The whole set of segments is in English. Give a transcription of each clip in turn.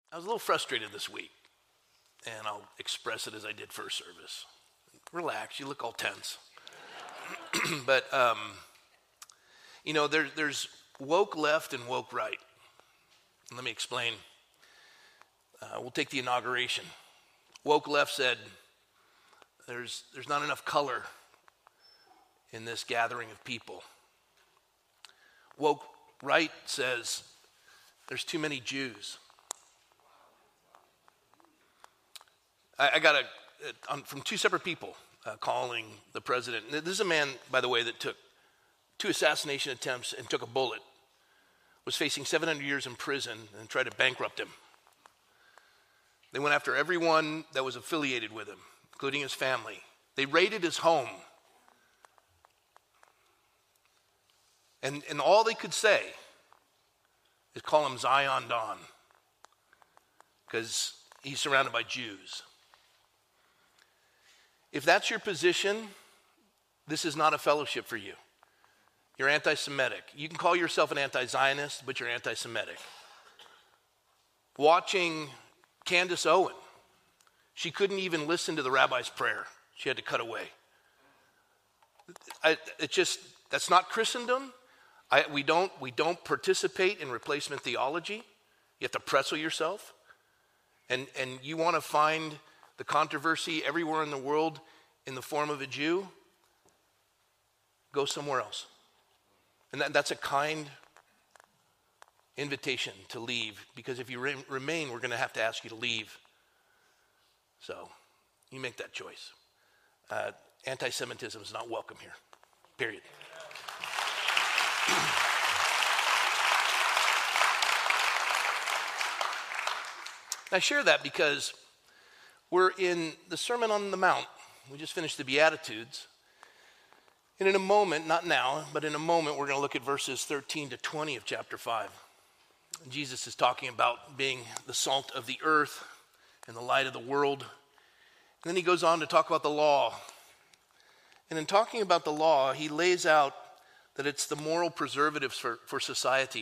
I was a little frustrated this week, and I'll express it as I did first service. Relax, you look all tense. But, there's woke left and woke right. Let me explain. We'll take the inauguration. Woke left said, there's not enough color in this gathering of people. Woke right says, there's too many Jews. I got from two separate people calling the president. This is a man, by the way, that took 2 assassination attempts and took a bullet, was facing 700 years in prison and tried to bankrupt him. They went after everyone that was affiliated with him, including his family. They raided his home. And all they could say is call him Zion Don, because he's surrounded by Jews. If that's your position, this is not a fellowship for you. You're anti-Semitic. You can call yourself an anti-Zionist, but you're anti-Semitic. Watching Candace Owen, she couldn't even listen to the rabbi's prayer. She had to cut away. That's not Christendom. We don't participate in replacement theology. You have to pretzel yourself. And you want to find the controversy everywhere in the world in the form of a Jew, go somewhere else. And that's a kind invitation to leave, because if you remain, we're going to have to ask you to leave. So you make that choice. Anti-Semitism is not welcome here, period. I share that because we're in the Sermon on the Mount. We just finished the Beatitudes. And in a moment, not now, but in a moment, we're going to look at verses 13 to 20 of chapter 5. Jesus is talking about being the salt of the earth and the light of the world. And then he goes on to talk about the law. And in talking about the law, he lays out that it's the moral preservatives for society.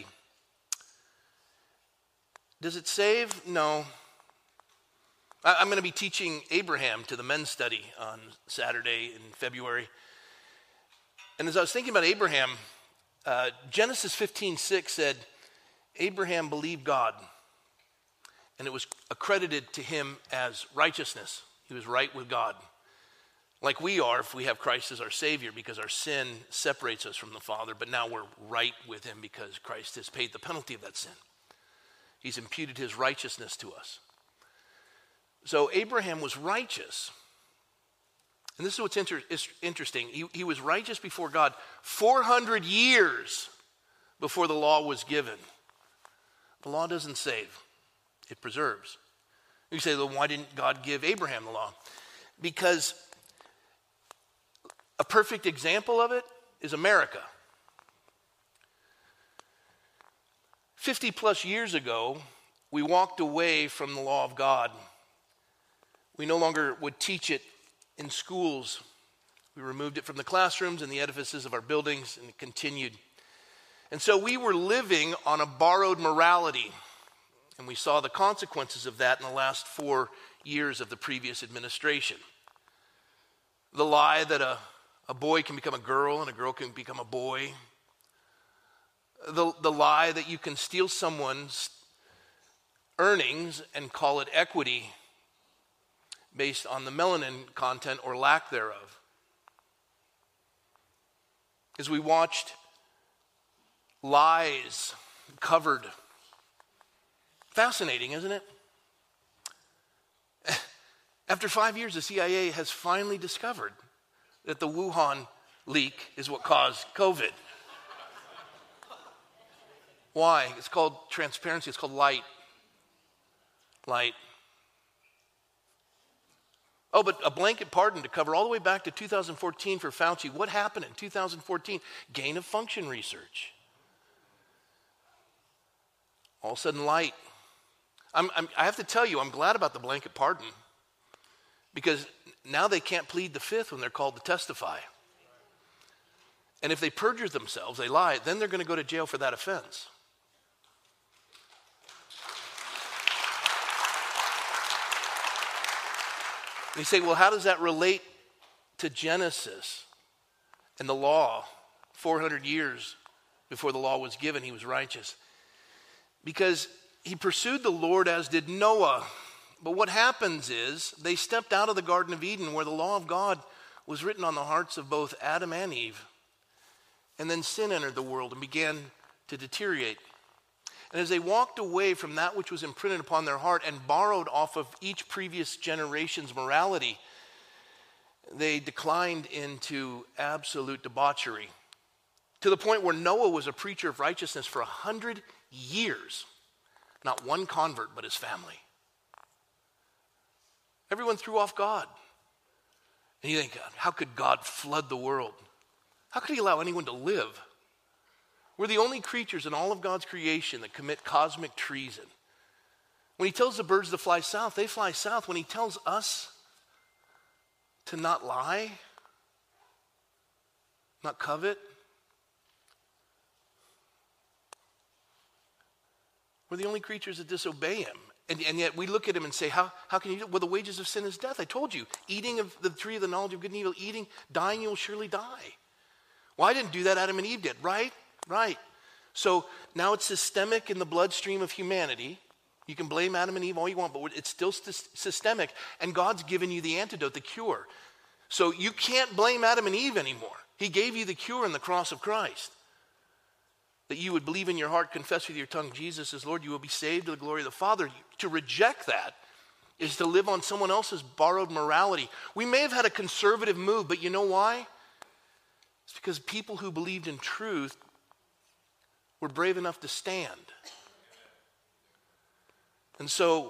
Does it save? No. I'm going to be teaching Abraham to the men's study on Saturday in February. And as I was thinking about Abraham, Genesis 15:6 said, Abraham believed God, and it was accredited to him as righteousness. He was right with God, like we are if we have Christ as our Savior, because our sin separates us from the Father, but now we're right with him because Christ has paid the penalty of that sin. He's imputed his righteousness to us. So Abraham was righteous. And this is what's interesting. He was righteous before God 400 years before the law was given. The law doesn't save. It preserves. You say, well, why didn't God give Abraham the law? Because a perfect example of it is America. 50 plus years ago, we walked away from the law of God. We no longer would teach it in schools. We removed it from the classrooms and the edifices of our buildings, and it continued. And so we were living on a borrowed morality, and we saw the consequences of that in the last 4 years of the previous administration. The lie that a boy can become a girl and a girl can become a boy. The lie that you can steal someone's earnings and call it equity based on the melanin content or lack thereof. As we watched lies covered. Fascinating, isn't it? After 5 years, the CIA has finally discovered that the Wuhan leak is what caused COVID. Why? It's called transparency. It's called light. Light. Oh, but a blanket pardon to cover all the way back to 2014 for Fauci. What happened in 2014? Gain of function research. All of a sudden, light. I have to tell you, I'm glad about the blanket pardon, because now they can't plead the fifth when they're called to testify. And if they perjure themselves, they lie, then they're going to go to jail for that offense. And you say, well, how does that relate to Genesis and the law? 400 years before the law was given, he was righteous. Because he pursued the Lord as did Noah. But what happens is they stepped out of the Garden of Eden where the law of God was written on the hearts of both Adam and Eve. And then sin entered the world and began to deteriorate. And as they walked away from that which was imprinted upon their heart and borrowed off of each previous generation's morality, they declined into absolute debauchery. To the point where Noah was a preacher of righteousness for 100 years. Not one convert, but his family. Everyone threw off God. And you think, how could God flood the world? How could he allow anyone to live? We're the only creatures in all of God's creation that commit cosmic treason. When he tells the birds to fly south, they fly south. When he tells us to not lie, not covet, we're the only creatures that disobey him. And yet we look at him and say, how can you do it? Well, the wages of sin is death. I told you, eating of the tree of the knowledge of good and evil, dying, you will surely die. Well, I didn't do that, Adam and Eve did, right? Right. So now it's systemic in the bloodstream of humanity. You can blame Adam and Eve all you want, but it's still systemic. And God's given you the antidote, the cure. So you can't blame Adam and Eve anymore. He gave you the cure in the cross of Christ. That you would believe in your heart, confess with your tongue, Jesus is Lord, you will be saved to the glory of the Father. To reject that is to live on someone else's borrowed morality. We may have had a conservative move, but you know why? It's because people who believed in truth were brave enough to stand. And so,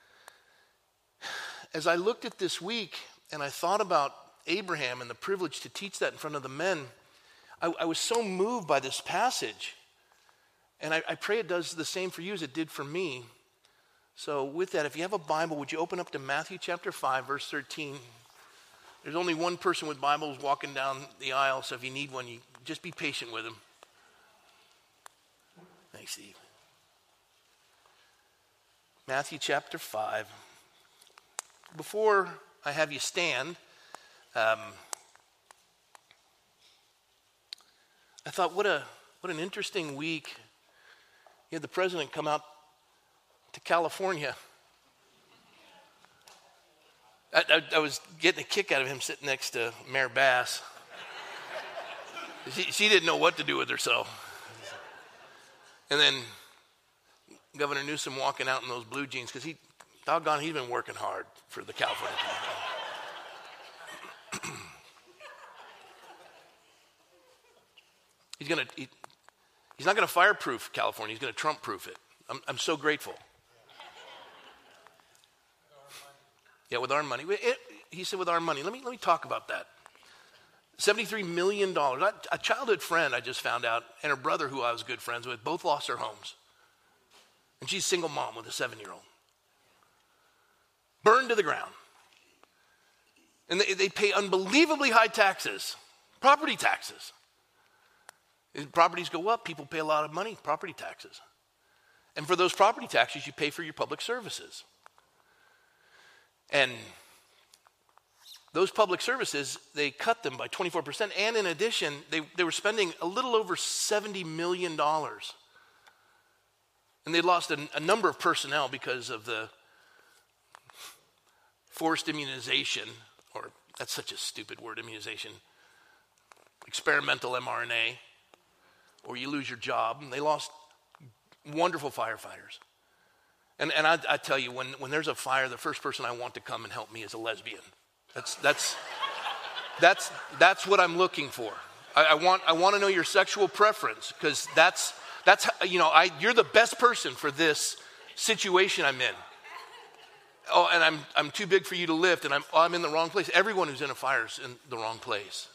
as I looked at this week and I thought about Abraham and the privilege to teach that in front of the men, I was so moved by this passage. And I pray it does the same for you as it did for me. So with that, if you have a Bible, would you open up to Matthew chapter 5, verse 13. There's only one person with Bibles walking down the aisle, so if you need one, you just be patient with him. Thanks, Steve. Matthew chapter 5. Before I have you stand, I thought, what an interesting week. You had the president come out to California. I was getting a kick out of him sitting next to Mayor Bass. She didn't know what to do with herself. And then Governor Newsom walking out in those blue jeans, because he's been working hard for the California people. He's not going to fireproof California. He's going to Trump-proof it. I'm so grateful. Yeah, with our money. He said with our money. Let me talk about that. $73 million. A childhood friend I just found out, and her brother who I was good friends with, both lost their homes. And she's a single mom with a 7-year-old. Burned to the ground. And they pay unbelievably high taxes. Property taxes. As properties go up, people pay a lot of money, property taxes. And for those property taxes, you pay for your public services. And those public services, they cut them by 24%. And in addition, they were spending a little over $70 million. And they lost a number of personnel because of the forced immunization, or that's such a stupid word, immunization, experimental mRNA, or you lose your job. And they lost wonderful firefighters. And I tell you, when there's a fire, the first person I want to come and help me is a lesbian. That's what I'm looking for. I want to know your sexual preference, because that's you're the best person for this situation I'm in. Oh, and I'm too big for you to lift, and I'm in the wrong place. Everyone who's in a fire is in the wrong place.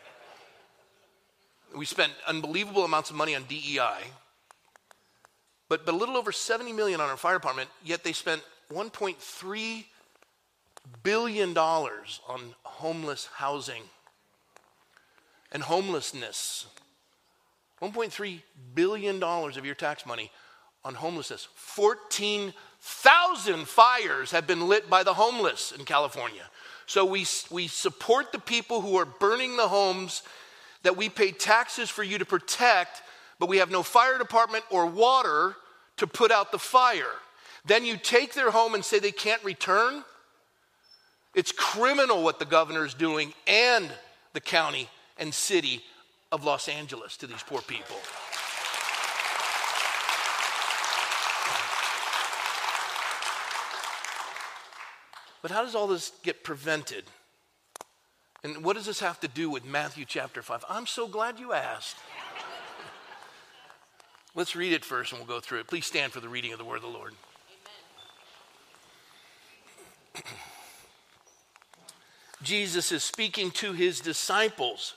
We spent unbelievable amounts of money on DEI, but a little over $70 million on our fire department, yet they spent $1.3 billion on homeless housing and homelessness. $1.3 billion of your tax money on homelessness. 14,000 fires have been lit by the homeless in California. So we support the people who are burning the homes that we pay taxes for you to protect, but we have no fire department or water to put out the fire. Then you take their home and say they can't return? It's criminal what the governor is doing and the county and city of Los Angeles to these poor people. But how does all this get prevented? And what does this have to do with Matthew chapter 5? I'm so glad you asked. Let's read it first and we'll go through it. Please stand for the reading of the word of the Lord. Amen. Jesus is speaking to his disciples.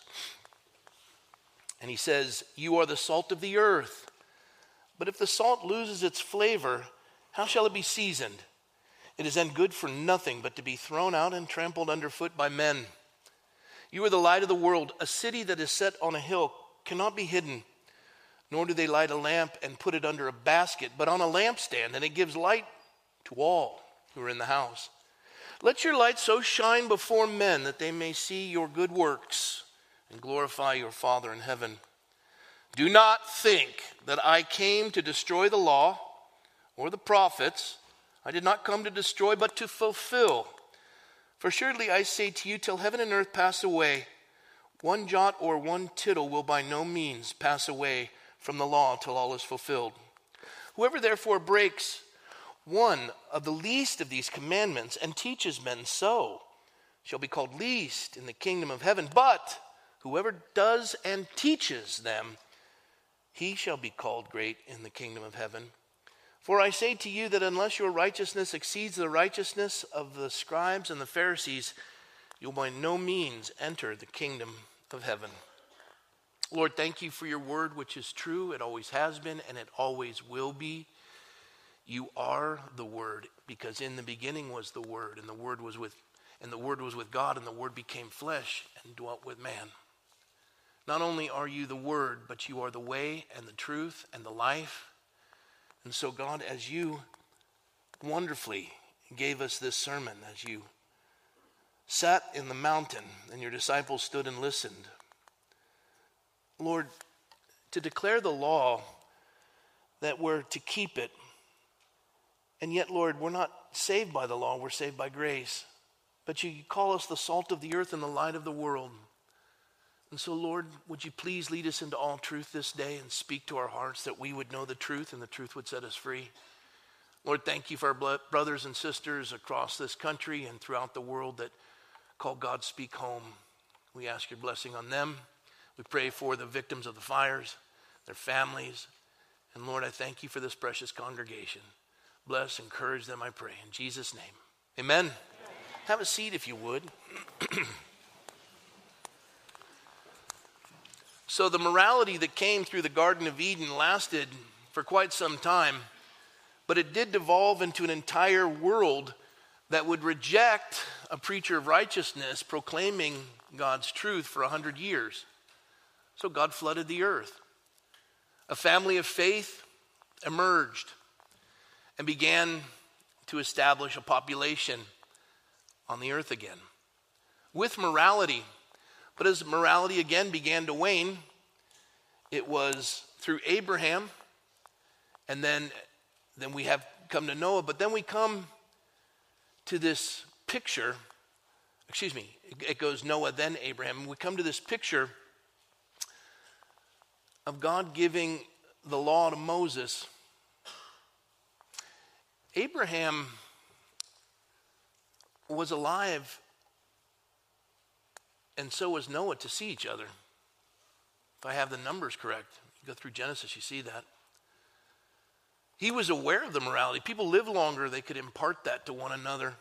And he says, "You are the salt of the earth. But if the salt loses its flavor, how shall it be seasoned? It is then good for nothing but to be thrown out and trampled underfoot by men. You are the light of the world. A city that is set on a hill cannot be hidden. Nor do they light a lamp and put it under a basket, but on a lampstand, and it gives light to all who are in the house. Let your light so shine before men that they may see your good works and glorify your Father in heaven. Do not think that I came to destroy the law or the prophets. I did not come to destroy, but to fulfill. For surely I say to you, till heaven and earth pass away, one jot or one tittle will by no means pass away from the law till all is fulfilled. Whoever therefore breaks one of the least of these commandments and teaches men so shall be called least in the kingdom of heaven. But whoever does and teaches them, he shall be called great in the kingdom of heaven. For I say to you that unless your righteousness exceeds the righteousness of the scribes and the Pharisees, you'll by no means enter the kingdom of heaven." Lord, thank you for your word, which is true. It always has been, and it always will be. You are the Word, because in the beginning was the Word, and the Word was with God, and the Word became flesh and dwelt with man. Not only are you the Word, but you are the way and the truth and the life. And so, God, as you wonderfully gave us this sermon, as you sat in the mountain and your disciples stood and listened, Lord, to declare the law that we're to keep it, and yet, Lord, we're not saved by the law, we're saved by grace. But you call us the salt of the earth and the light of the world. And so, Lord, would you please lead us into all truth this day and speak to our hearts that we would know the truth and the truth would set us free. Lord, thank you for our brothers and sisters across this country and throughout the world that call God Speak Home. We ask your blessing on them. We pray for the victims of the fires, their families. And Lord, I thank you for this precious congregation. Bless, encourage them, I pray. In Jesus' name, amen. Have a seat if you would. So the morality that came through the Garden of Eden lasted for quite some time, but it did devolve into an entire world that would reject a preacher of righteousness proclaiming God's truth for 100 years. So God flooded the earth. A family of faith emerged and began to establish a population on the earth again with morality. But as morality again began to wane, it was through Abraham, and then we have come to Noah, but then we come to this picture, it goes Noah, then Abraham. We come to this picture of God giving the law to Moses. Abraham was alive, and so was Noah, to see each other. If I have the numbers correct, you go through Genesis, you see that. He was aware of the morality. People live longer, they could impart that to one another.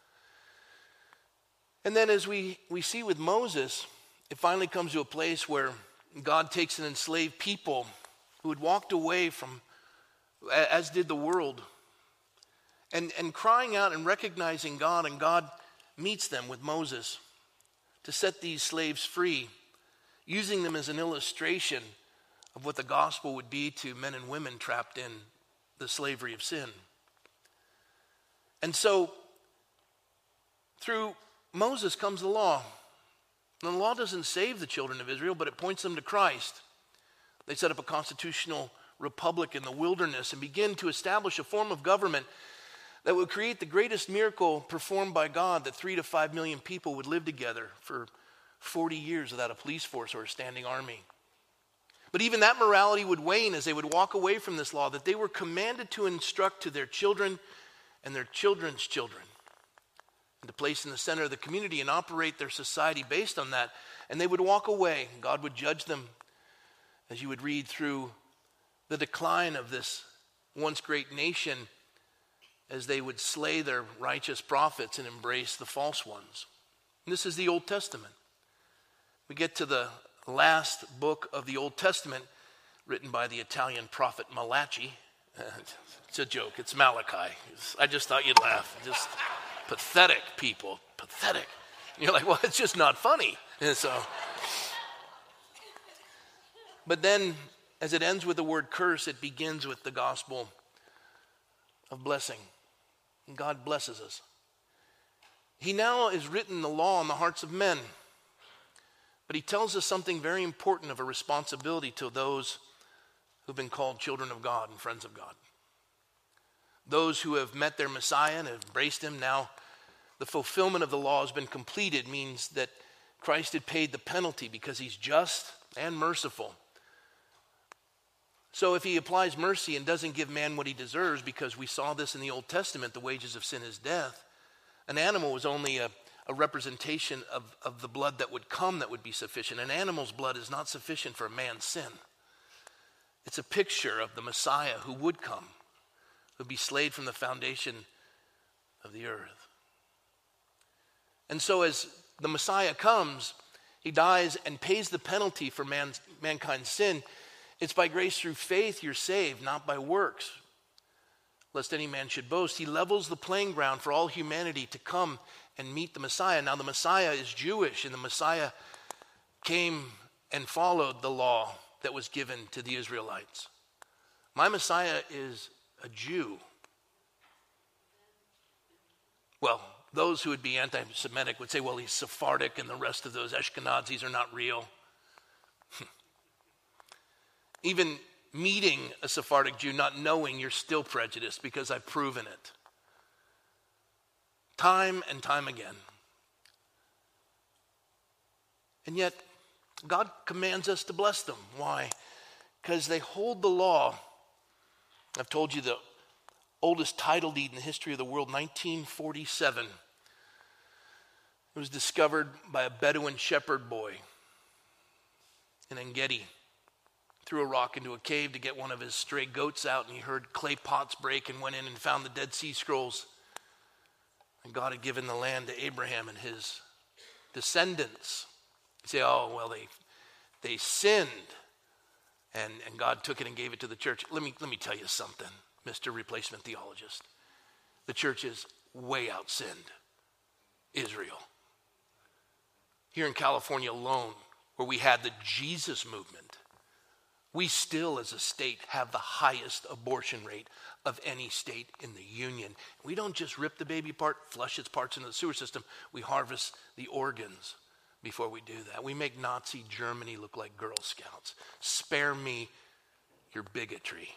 And then as we see with Moses, it finally comes to a place where God takes an enslaved people who had walked away from, as did the world, and crying out and recognizing God, and God meets them with Moses to set these slaves free, using them as an illustration of what the gospel would be to men and women trapped in the slavery of sin. And so, through Moses comes the law. And the law doesn't save the children of Israel, but it points them to Christ. They set up a constitutional republic in the wilderness and begin to establish a form of government that would create the greatest miracle performed by God, that 3 to 5 million people would live together for 40 years without a police force or a standing army. But even that morality would wane as they would walk away from this law, that they were commanded to instruct to their children and their children's children, and to place in the center of the community and operate their society based on that. And they would walk away. God would judge them, as you would read through the decline of this once great nation, as they would slay their righteous prophets and embrace the false ones. And this is the Old Testament. We get to the last book of the Old Testament, written by the Italian prophet Malachi. It's a joke. It's Malachi. I just thought you'd laugh. Just pathetic people. Pathetic. And you're like, well, it's just not funny. And so, but then, as it ends with the word curse, it begins with the gospel of blessing. And God blesses us. He now has written the law on the hearts of men. But he tells us something very important of a responsibility to those who've been called children of God and friends of God. Those who have met their Messiah and have embraced him, now the fulfillment of the law has been completed, means that Christ had paid the penalty because he's just and merciful. So if he applies mercy and doesn't give man what he deserves, because we saw this in the Old Testament, the wages of sin is death, an animal was only a representation of the blood that would come that would be sufficient. An animal's blood is not sufficient for a man's sin. It's a picture of the Messiah who would come, who would be slain from the foundation of the earth. And so as the Messiah comes, he dies and pays the penalty for mankind's sin. It's by grace through faith you're saved, not by works, lest any man should boast. He levels the playing ground for all humanity to come and meet the Messiah. Now the Messiah is Jewish, and the Messiah came and followed the law that was given to the Israelites. My Messiah is a Jew. Well, those who would be anti-Semitic would say, well, he's Sephardic and the rest of those Ashkenazis are not real. Even meeting a Sephardic Jew, not knowing, you're still prejudiced because I've proven it. Time and time again. And yet, God commands us to bless them. Why? Because they hold the law. I've told you the oldest title deed in the history of the world, 1947. It was discovered by a Bedouin shepherd boy in Engedi. Threw a rock into a cave to get one of his stray goats out, and he heard clay pots break and went in and found the Dead Sea Scrolls. And God had given the land to Abraham and his descendants. You say, oh, well, they sinned, and God took it and gave it to the church. Let me tell you something, Mr. Replacement Theologist. The church has way outsinned Israel. Here in California alone, where we had the Jesus movement, we still as a state have the highest abortion rate of any state in the union. We don't just rip the baby apart, flush its parts into the sewer system. We harvest the organs before we do that. We make Nazi Germany look like Girl Scouts. Spare me your bigotry.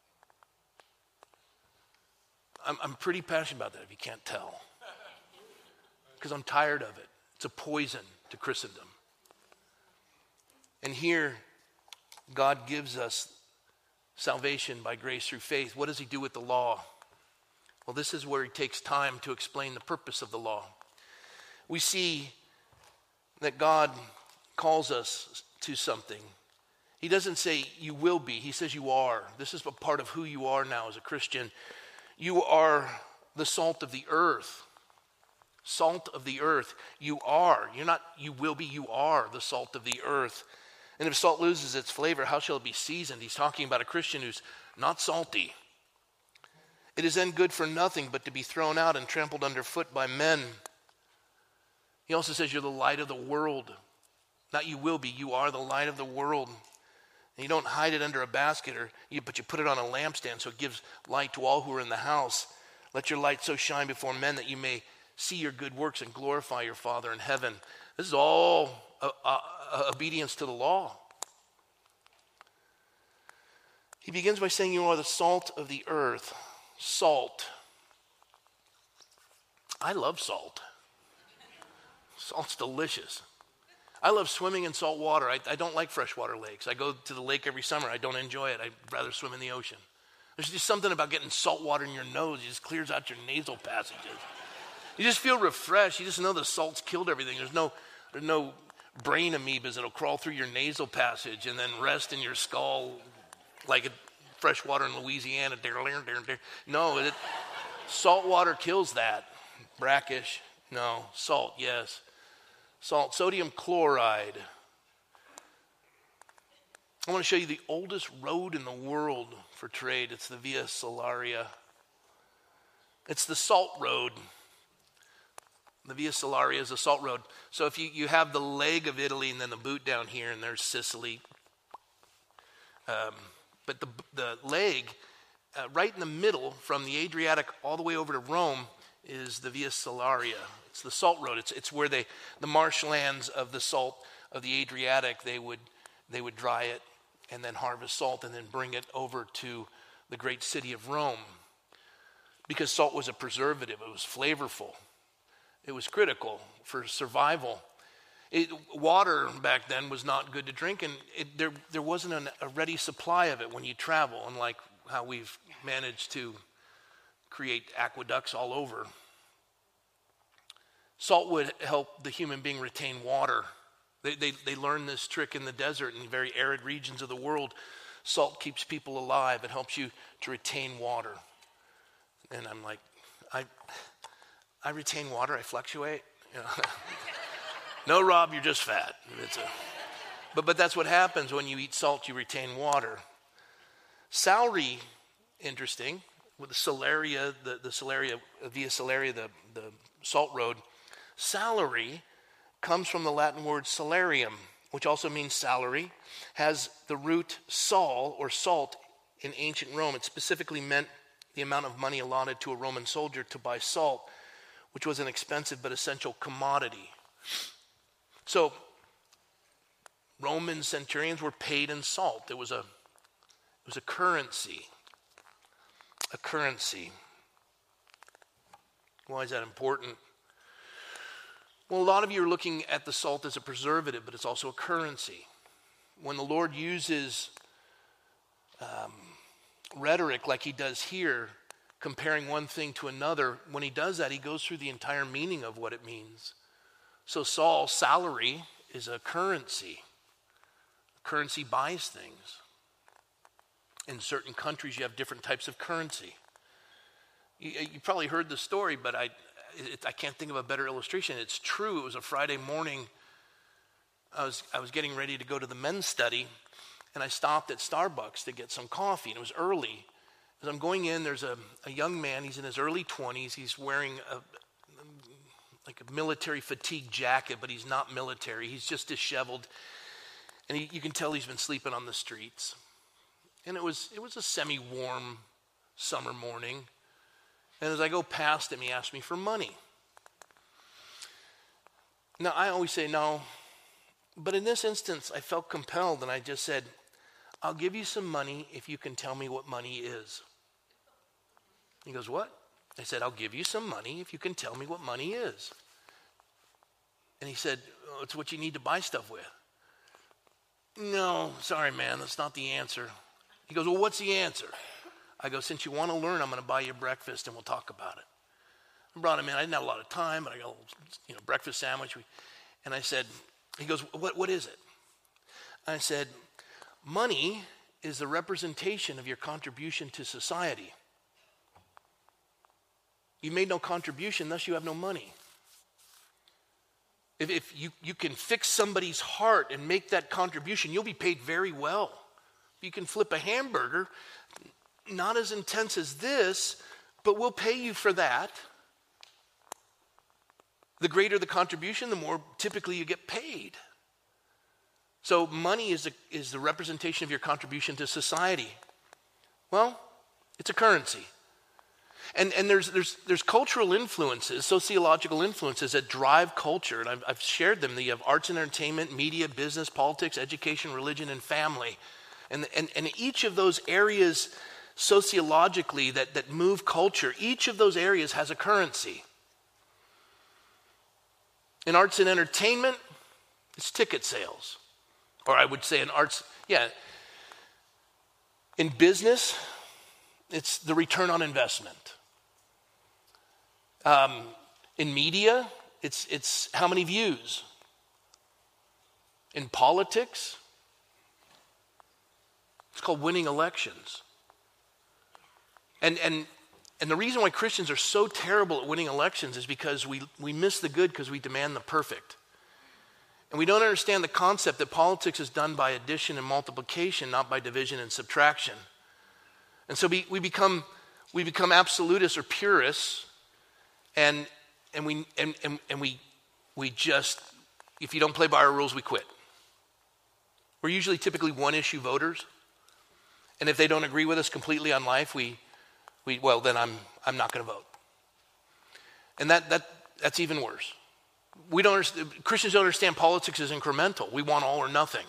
I'm pretty passionate about that if you can't tell. Because I'm tired of it. It's a poison to Christendom. And here, God gives us salvation by grace through faith. What does he do with the law? Well, this is where he takes time to explain the purpose of the law. We see that God calls us to something. He doesn't say you will be. He says you are. This is a part of who you are now as a Christian. You are the salt of the earth. Salt of the earth. You are. You're not you will be. You are the salt of the earth. And if salt loses its flavor, how shall it be seasoned? He's talking about a Christian who's not salty. It is then good for nothing but to be thrown out and trampled underfoot by men. He also says you're the light of the world. Not you will be, you are the light of the world. And you don't hide it under a basket, but you put it on a lampstand so it gives light to all who are in the house. Let your light so shine before men that you may see your good works and glorify your Father in heaven. This is all obedience to the law. He begins by saying, you are the salt of the earth. Salt. I love salt. Salt's delicious. I love swimming in salt water. I don't like freshwater lakes. I go to the lake every summer. I don't enjoy it. I'd rather swim in the ocean. There's just something about getting salt water in your nose. It just clears out your nasal passages. You just feel refreshed. You just know the salt's killed everything. There's no brain amoebas that'll crawl through your nasal passage and then rest in your skull like fresh water in Louisiana. No, salt water kills that. Brackish, no. Salt, yes. Salt, sodium chloride. I want to show you the oldest road in the world for trade. It's the Via Salaria. It's the salt road. The Via Salaria is a salt road. So if you have the leg of Italy and then the boot down here, and there's Sicily. But the leg, right in the middle, from the Adriatic all the way over to Rome, is the Via Salaria. It's the salt road. It's where the marshlands of the salt of the Adriatic, they would dry it and then harvest salt and then bring it over to the great city of Rome. Because salt was a preservative. It was flavorful. It was critical for survival. Water back then was not good to drink, and there wasn't a ready supply of it when you travel, unlike how we've managed to create aqueducts all over. Salt would help the human being retain water. They learned this trick in the desert and very arid regions of the world. Salt keeps people alive. It helps you to retain water. And I'm like, I retain water. I fluctuate. You know. No, Rob, you're just fat. But that's what happens when you eat salt. You retain water. Salary, interesting. With the Salaria, the Salaria, Via Salaria, the salt road. Salary comes from the Latin word salarium, which also means salary, has the root sal or salt in ancient Rome. It specifically meant the amount of money allotted to a Roman soldier to buy salt, which was an expensive but essential commodity. So Roman centurions were paid in salt. It was a currency. A currency. Why is that important? Well, a lot of you are looking at the salt as a preservative, but it's also a currency. When the Lord uses rhetoric like he does here, comparing one thing to another, when he does that, he goes through the entire meaning of what it means. So Saul's salary is a currency. A currency buys things. In certain countries, you have different types of currency. You probably heard the story, but I can't think of a better illustration. It's true. It was a Friday morning. I was getting ready to go to the men's study, and I stopped at Starbucks to get some coffee, and it was early. As I'm going in, there's a young man. He's in his early 20s. He's wearing a military fatigue jacket, but he's not military. He's just disheveled, and you can tell he's been sleeping on the streets. And it was a semi-warm summer morning. And as I go past him, he asked me for money. Now, I always say no, but in this instance, I felt compelled, and I just said, I'll give you some money if you can tell me what money is. He goes, what? I said, I'll give you some money if you can tell me what money is. And he said, oh, it's what you need to buy stuff with. No, sorry, man, that's not the answer. He goes, well, what's the answer? I go, since you want to learn, I'm going to buy you breakfast and we'll talk about it. I brought him in. I didn't have a lot of time, but I got a little, breakfast sandwich. And I said, he goes, what is it? I said, money is the representation of your contribution to society. You made no contribution, thus you have no money. If you can fix somebody's heart and make that contribution, you'll be paid very well. You can flip a hamburger, not as intense as this, but we'll pay you for that. The greater the contribution, the more typically you get paid. So money is the representation of your contribution to society. Well, it's a currency. And there's cultural influences, sociological influences that drive culture. And I've shared them. You have arts and entertainment, media, business, politics, education, religion, and family. And each of those areas sociologically that move culture, each of those areas has a currency. In arts and entertainment, it's ticket sales. Or I would say in business, it's the return on investment. In media, it's how many views. In politics, it's called winning elections. And the reason why Christians are so terrible at winning elections is because we miss the good because we demand the perfect. And we don't understand the concept that politics is done by addition and multiplication, not by division and subtraction. And so we become absolutists or purists, and we just, if you don't play by our rules, we quit. We're usually typically one-issue voters, and if they don't agree with us completely on life, then I'm not going to vote. And that's even worse. Christians don't understand politics is incremental. We want all or nothing.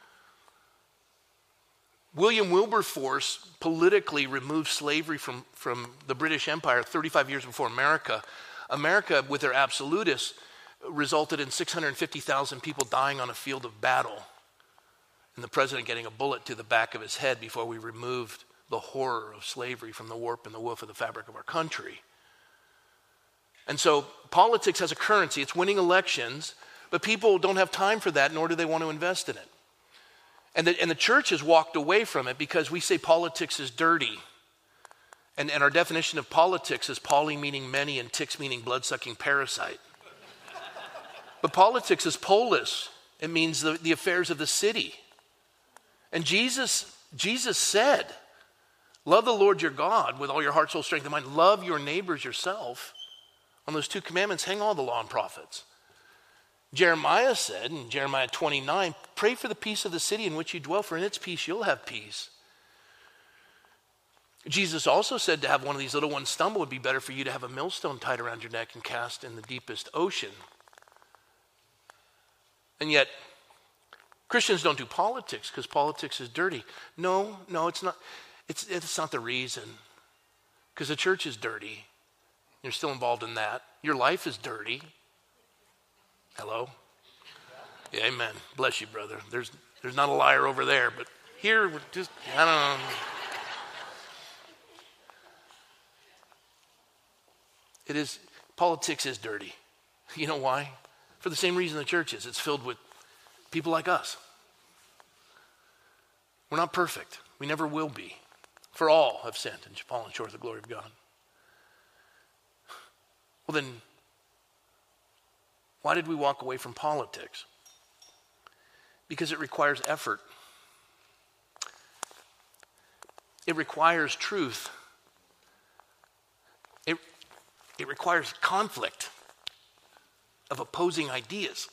William Wilberforce politically removed slavery from the British Empire 35 years before America. America, with their absolutists, resulted in 650,000 people dying on a field of battle, and the president getting a bullet to the back of his head before we removed the horror of slavery from the warp and the woof of the fabric of our country. And so politics has a currency. It's winning elections, but people don't have time for that, nor do they want to invest in it. And the church has walked away from it because we say politics is dirty. And our definition of politics is poly meaning many and ticks meaning blood-sucking parasite. But politics is polis. It means the affairs of the city. And Jesus said, love the Lord your God with all your heart, soul, strength, and mind. Love your neighbors yourself. On those two commandments hang all the law and prophets. Jeremiah said in Jeremiah 29, pray for the peace of the city in which you dwell, for in its peace you'll have peace. Jesus also said to have one of these little ones stumble would be better for you to have a millstone tied around your neck and cast in the deepest ocean. And yet, Christians don't do politics because politics is dirty. No, it's not. It's not the reason. Because the church is dirty. You're still involved in that. Your life is dirty. Hello? Yeah, amen. Bless you, brother. There's not a liar over there, but here, we're just, I don't know. Politics is dirty. You know why? For the same reason the church is. It's filled with people like us. We're not perfect. We never will be. For all have sinned and fallen short of the glory of God. Well then, why did we walk away from politics? Because it requires effort. It requires truth. It requires conflict of opposing ideas.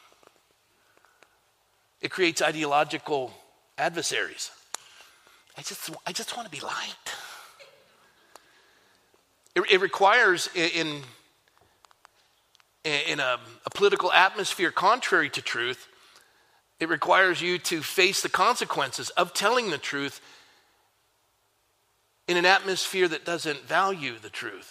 It creates ideological adversaries. I just want to be liked. It requires in a political atmosphere contrary to truth, it requires you to face the consequences of telling the truth in an atmosphere that doesn't value the truth.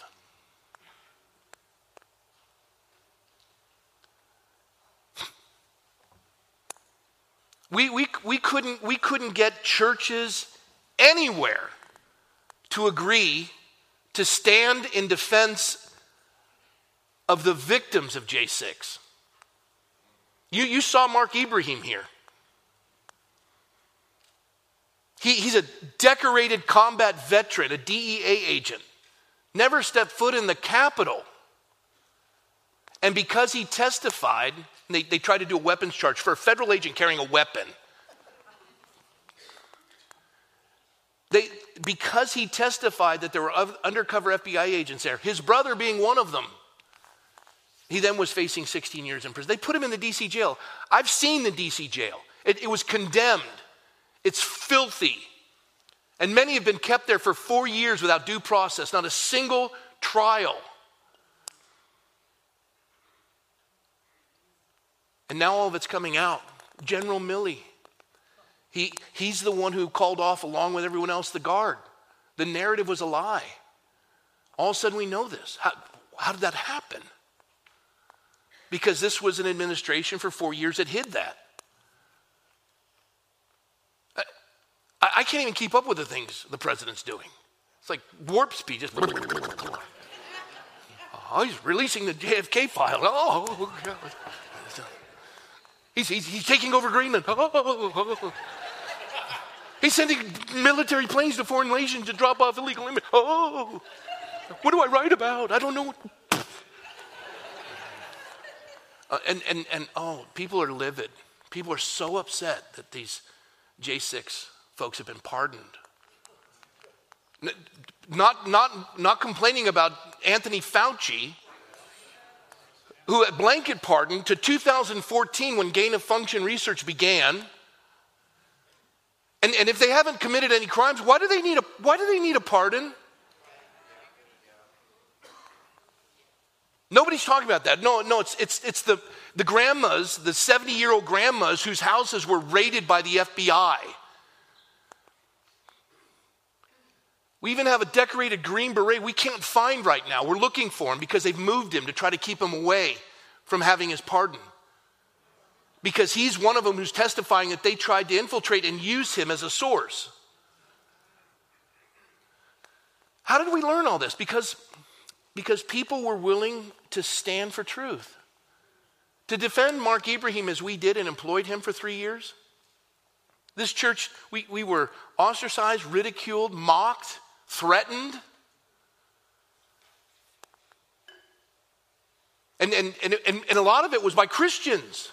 We couldn't get churches anywhere to agree to stand in defense of the victims of J6. You saw Mark Ibrahim here. He's a decorated combat veteran, a DEA agent. Never stepped foot in the Capitol. And because he testified, they tried to do a weapons charge for a federal agent carrying a weapon. Because he testified that there were undercover FBI agents there, his brother being one of them, he then was facing 16 years in prison. They put him in the DC jail. I've seen the DC jail. It was condemned. It's filthy. And many have been kept there for 4 years without due process, not a single trial. And now all of it's coming out. General Milley, he's the one who called off, along with everyone else, the guard. The narrative was a lie. All of a sudden we know this. How did that happen? Because this was an administration for 4 years that hid that. I can't even keep up with the things the president's doing. It's like warp speed. Just oh, he's releasing the JFK file. Oh, God. He's taking over Greenland. Oh. He's sending military planes to foreign nations to drop off illegal immigrants. Oh, what do I write about? I don't know. People are livid. People are so upset that these J6 folks have been pardoned. Not complaining about Anthony Fauci, who had blanket pardoned to 2014 when gain of function research began. And if they haven't committed any crimes, why do they need a pardon? Nobody's talking about that. No, it's the grandmas, the 70-year-old grandmas whose houses were raided by the FBI. We even have a decorated Green Beret we can't find right now. We're looking for him because they've moved him to try to keep him away from having his pardon. Because he's one of them who's testifying that they tried to infiltrate and use him as a source. How did we learn all this? Because people were willing to stand for truth. To defend Mark Ibrahim as we did and employed him for 3 years. This church, we were ostracized, ridiculed, mocked, threatened. And a lot of it was by Christians.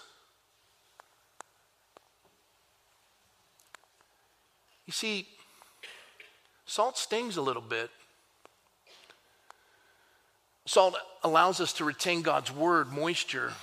You see, salt stings a little bit. Salt allows us to retain God's word, moisture.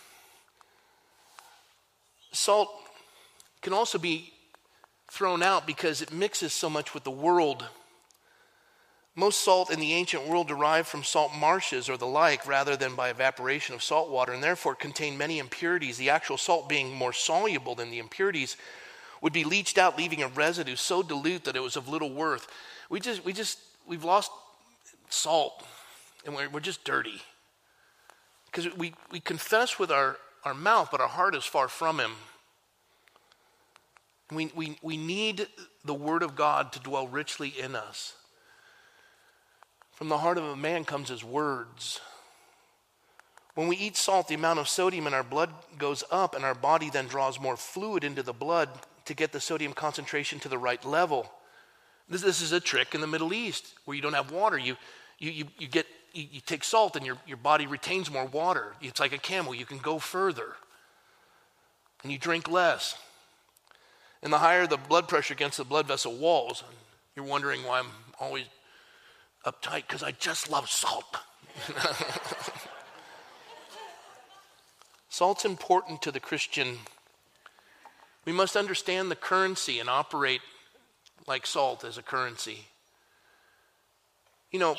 Salt can also be thrown out because it mixes so much with the world. Most salt in the ancient world derived from salt marshes or the like rather than by evaporation of salt water, and therefore contained many impurities. The actual salt being more soluble than the impurities would be leached out, leaving a residue so dilute that it was of little worth. We've lost salt, and we're just dirty. Because we confess with our mouth, but our heart is far from him. We need the word of God to dwell richly in us. From the heart of a man comes his words. When we eat salt, the amount of sodium in our blood goes up, and our body then draws more fluid into the blood to get the sodium concentration to the right level. This is a trick in the Middle East where you don't have water. You take salt and your body retains more water. It's like a camel. You can go further. And you drink less. And the higher the blood pressure against the blood vessel walls, and you're wondering why I'm always uptight, because I just love salt. Salt's important to the Christian. We must understand the currency and operate like salt as a currency. You know,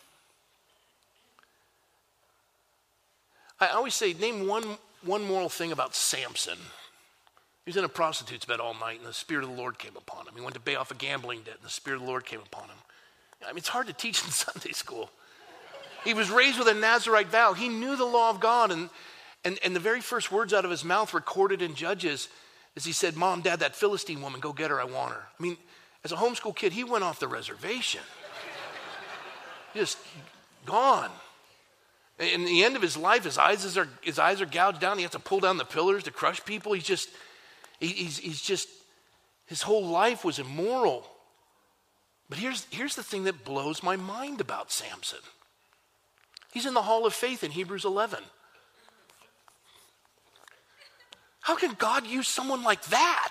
I always say, name one moral thing about Samson. He was in a prostitute's bed all night, and the Spirit of the Lord came upon him. He went to pay off a gambling debt, and the Spirit of the Lord came upon him. I mean, it's hard to teach in Sunday school. He was raised with a Nazirite vow. He knew the law of God, and the very first words out of his mouth recorded in Judges is he said, "Mom, Dad, that Philistine woman, go get her, I want her." I mean, as a homeschool kid, he went off the reservation. Just gone. In the end of his life, his eyes are gouged down. He has to pull down the pillars to crush people. He's just, his whole life was immoral. But here's the thing that blows my mind about Samson. He's in the Hall of Faith in Hebrews 11. How can God use someone like that?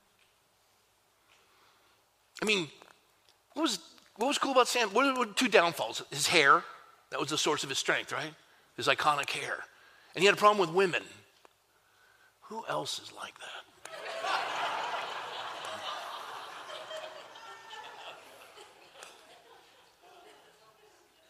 I mean, what was cool about Samson? What were two downfalls? His hair, that was the source of his strength, right? His iconic hair. And he had a problem with women. Who else is like that?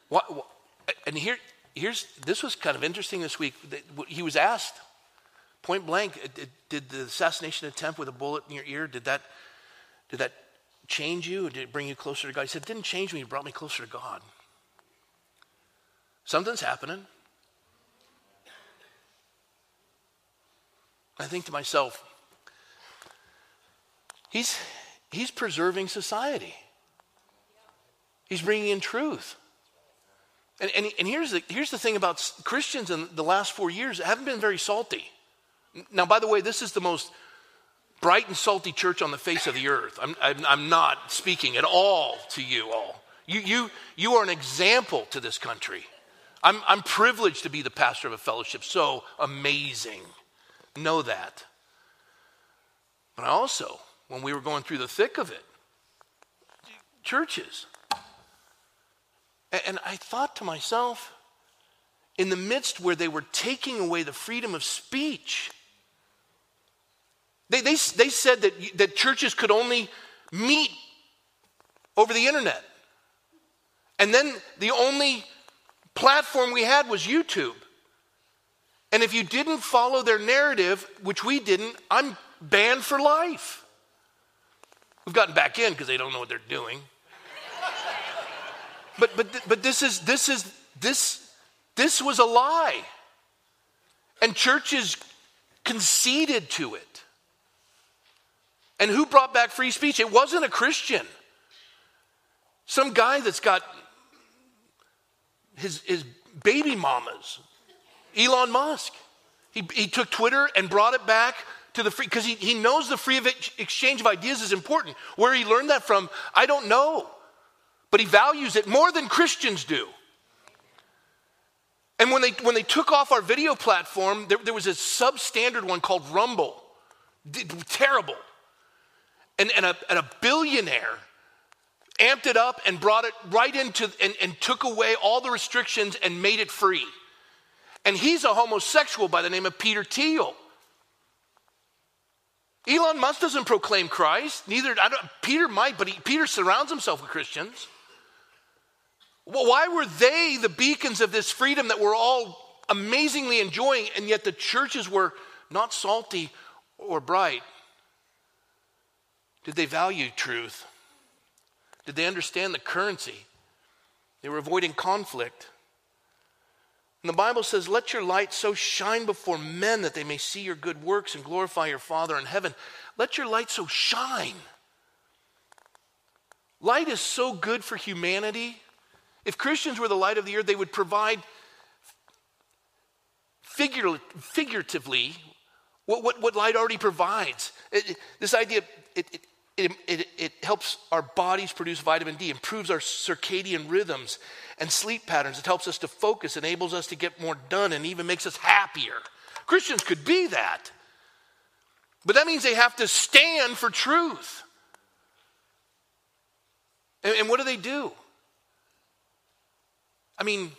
And this was kind of interesting this week. He was asked point blank, did the assassination attempt with a bullet in your ear, did that change you? Or did it bring you closer to God? He said, it didn't change me, it brought me closer to God. Something's happening. I think to myself, he's preserving society. He's bringing in truth. And here's the thing about Christians in the last 4 years, haven't been very salty. Now, by the way, this is the most bright and salty church on the face of the earth. I'm not speaking at all to you all. You are an example to this country. I'm privileged to be the pastor of a fellowship. So amazing. Know that. But also, when we were going through the thick of it, churches. And I thought to myself, in the midst where they were taking away the freedom of speech, they said that churches could only meet over the internet. And then the only platform we had was YouTube. And if you didn't follow their narrative, which we didn't, I'm banned for life. We've gotten back in because they don't know what they're doing. But this was a lie. And churches conceded to it. And who brought back free speech? It wasn't a Christian. Some guy that's got his baby mamas. Elon Musk. He took Twitter and brought it back to the free, because he knows the free exchange of ideas is important. Where he learned that from, I don't know. But he values it more than Christians do. And when they took off our video platform, there was a substandard one called Rumble. Terrible. And a billionaire amped it up and brought it right into, and took away all the restrictions and made it free. And he's a homosexual by the name of Peter Thiel. Elon Musk doesn't proclaim Christ. Peter might, but Peter surrounds himself with Christians. Well, why were they the beacons of this freedom that we're all amazingly enjoying, and yet the churches were not salty or bright? Did they value truth? Did they understand the currency? They were avoiding conflict. And the Bible says, let your light so shine before men that they may see your good works and glorify your Father in heaven. Let your light so shine. Light is so good for humanity. If Christians were the light of the earth, they would provide figuratively what light already provides. This idea, it helps our bodies produce vitamin D, improves our circadian rhythms and sleep patterns. It helps us to focus, enables us to get more done, and even makes us happier. Christians could be that. But that means they have to stand for truth. And what do? I mean,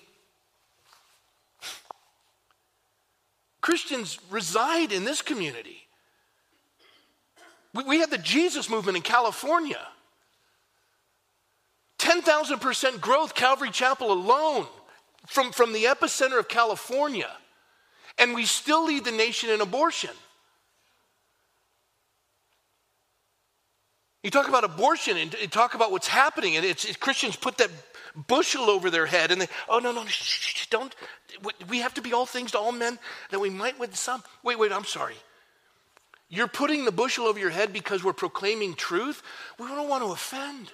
Christians reside in this community. We had the Jesus movement in California. 10,000% growth, Calvary Chapel alone, from the epicenter of California. And we still lead the nation in abortion. You talk about abortion and talk about what's happening, and it's Christians put that bushel over their head, and they, no, don't. We have to be all things to all men, that we might with some. Wait, I'm sorry. You're putting the bushel over your head because we're proclaiming truth? We don't want to offend.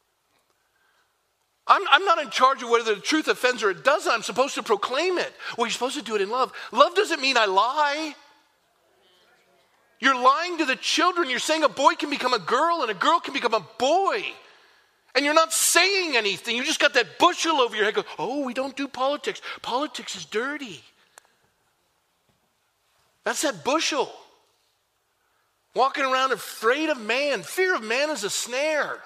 I'm not in charge of whether the truth offends or it doesn't. I'm supposed to proclaim it. Well, you're supposed to do it in love. Love doesn't mean I lie. You're lying to the children. You're saying a boy can become a girl and a girl can become a boy. And you're not saying anything. You just got that bushel over your head. Go, we don't do politics. Politics is dirty. That's that bushel. Walking around afraid of man. Fear of man is a snare.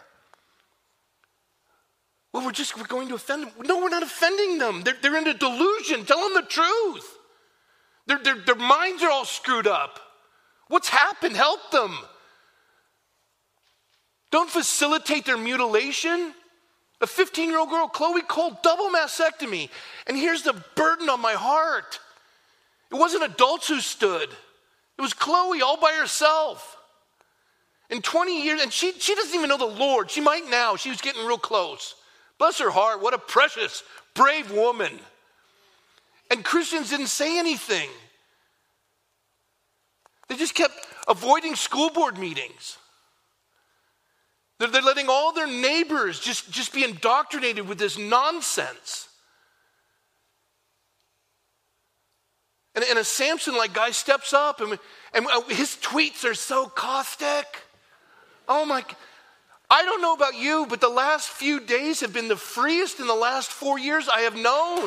Well, we're going to offend them. No, we're not offending them. They're in a delusion. Tell them the truth. Their minds are all screwed up. What's happened? Help them. Don't facilitate their mutilation. A 15-year-old girl, Chloe Cole, double mastectomy. And here's the burden on my heart. It wasn't adults who stood. It was Chloe all by herself. In 20 years, and she doesn't even know the Lord. She might now. She was getting real close. Bless her heart. What a precious, brave woman. And Christians didn't say anything. They just kept avoiding school board meetings. They're letting all their neighbors just be indoctrinated with this nonsense. And a Samson-like guy steps up, and his tweets are so caustic. Oh my, I don't know about you, but the last few days have been the freest in the last 4 years I have known.